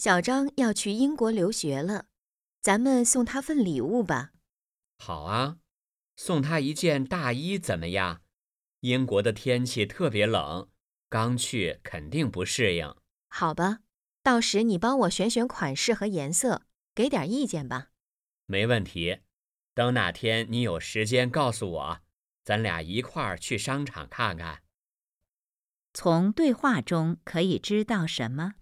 小张要去英国留学了，咱们送他份礼物吧。 好啊，送他一件大衣怎么样？英国的天气特别冷，刚去肯定不适应。 好吧，到时你帮我选选款式和颜色，给点意见吧。 没问题，等哪天你有时间告诉我，咱俩一块儿去商场看看。 从对话中可以知道什么？